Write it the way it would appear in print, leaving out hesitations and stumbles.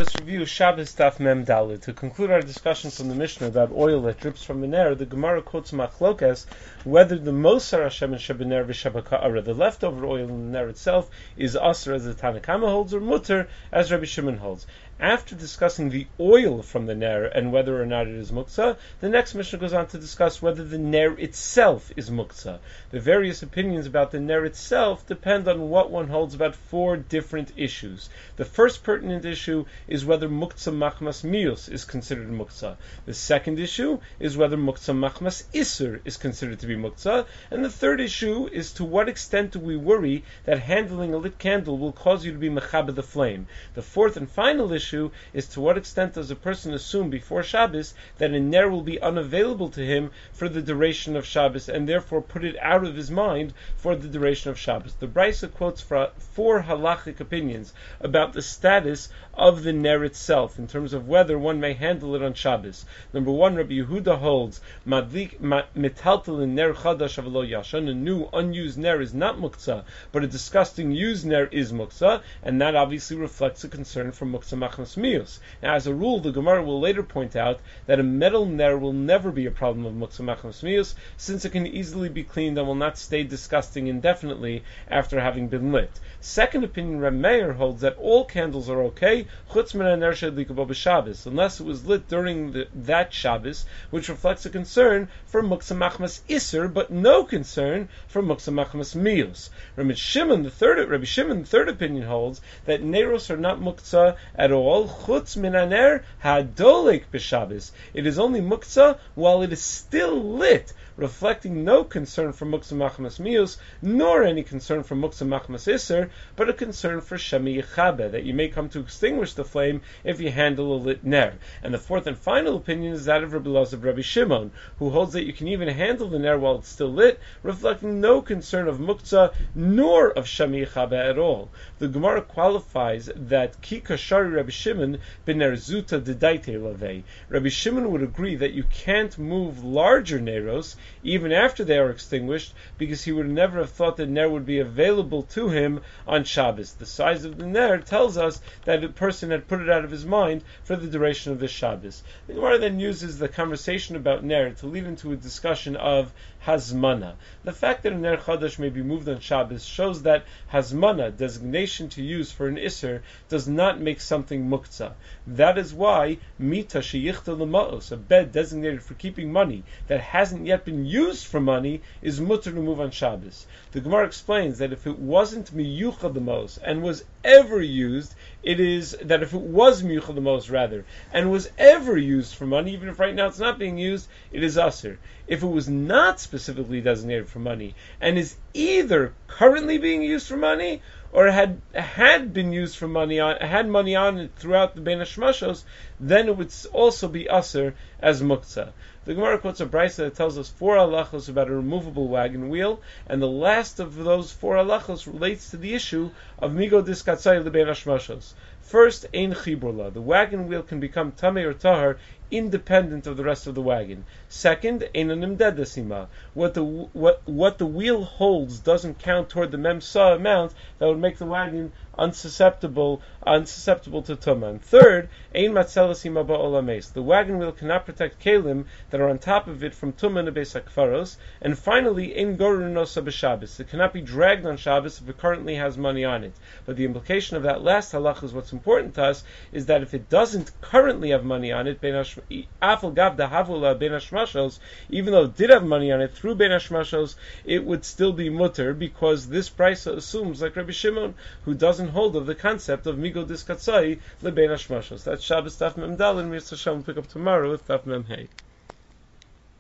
Let's review Shabbos Daf Mem Daled. To conclude our discussion from the Mishnah about oil that drips from a ner, the Gemara quotes Machlokas whether the Mosar Hashem and Shebener v'Shabaka'ara, the leftover oil in the ner itself, is Asr as the Tanna Kama holds, or Mutter as Rabbi Shimon holds. After discussing the oil from the ner and whether or not it is muktzah, the next Mishnah goes on to discuss whether the ner itself is muktzah. The various opinions about the ner itself depend on what one holds about four different issues. The first pertinent issue is whether muktzah machmas mius is considered muktzah. The second issue is whether muktzah machmas isur is considered to be muktzah. And the third issue is to what extent do we worry that handling a lit candle will cause you to be mechaber the flame. The fourth and final issue is to what extent does a person assume before Shabbos that a ner will be unavailable to him for the duration of Shabbos and therefore put it out of his mind for the duration of Shabbos. The Brisa quotes four halachic opinions about the status of the ner itself in terms of whether one may handle it on Shabbos. Number one, Rabbi Yehuda holds metaltal in ner chadash avlo yashan, a new unused ner is not muktzah, but a disgusting used ner is muktzah, and that obviously reflects a concern for muktzah machmas mius. Now, as a rule, the Gemara will later point out that a metal ner will never be a problem of muktzah machmas mius, since it can easily be cleaned and will not stay disgusting indefinitely after having been lit. Second opinion, Reb Meir holds that all candles are okay, chutz min haner she'adlika bo b'Shabbos, unless it was lit during that Shabbos, which reflects a concern for muktzah machmas iser, but no concern for muktzah machmas mius. Rabbi Shimon, the third opinion, holds that neros are not muktzah at all, chutz min haner hadolik b'Shabbos. It is only muktzah while it is still lit, reflecting no concern for muktzah machmas mius, nor any concern for muktzah machmas iser, but a concern for shemi yichabe, that you may come to extinguish the flame if you handle a lit ner. And the fourth and final opinion is that of Rabbi Elazar Rabbi Shimon, who holds that you can even handle the ner while it's still lit, reflecting no concern of muktzah nor of shemi yichabe at all. The Gemara qualifies that ki kashari Rabbi Shimon b'ner zuta dedaite lavei. Rabbi Shimon would agree that you can't move larger neros even after they are extinguished, because he would never have thought that ner would be available to him on Shabbos. The size of the ner tells us that a person had put it out of his mind for the duration of the Shabbos. The Gemara then uses the conversation about ner to lead into a discussion of hazmana. The fact that a ner chadash may be moved on Shabbos shows that hazmana, designation to use for an iser, does not make something muktzah. That is why mita sheyichta l'ma'os, a bed designated for keeping money that hasn't yet been used for money, is mutter to move on Shabbos. The Gemara explains that if it wasn't miyuchad l'ma'os and was ever used, it is that if it was miyuchad l'ma'os rather and was ever used for money, even if right now it's not being used, it is aser. If it was not specifically designated for money and is either currently being used for money or had been used for money had money on it throughout the Bein HaShmashos, then it would also be aser as muktzah. The Gemara quotes a brisa that tells us four halachos about a removable wagon wheel, and the last of those four halachos relates to the issue of migo diskatzai lebein hashmashos. First, ein chiburla. The wagon wheel can become tamei or tahar independent of the rest of the wagon. Second, ein nimdedasima. What the wheel holds doesn't count toward the memsa amount that would make the wagon unsusceptible to tumah. And third, ein matzelasima ba'olames. The wagon wheel cannot protect kelim that are on top of it from tumah nebeis hakfaros. And finally, ein gorunosa b'Shabbos. It cannot be dragged on Shabbos if it currently has money on it. But the implication of that last halach is what's important to us, is that if it doesn't currently have money on it, even though it did have money on it through Bein HaShmashos, it would still be mutter, because this brisa assumes, like Rabbi Shimon, who doesn't hold of the concept of migo diskatzai lebein hashmashos. That's Shabbos Daf Mem Daled, and we pick up tomorrow with Daf Mem Hey.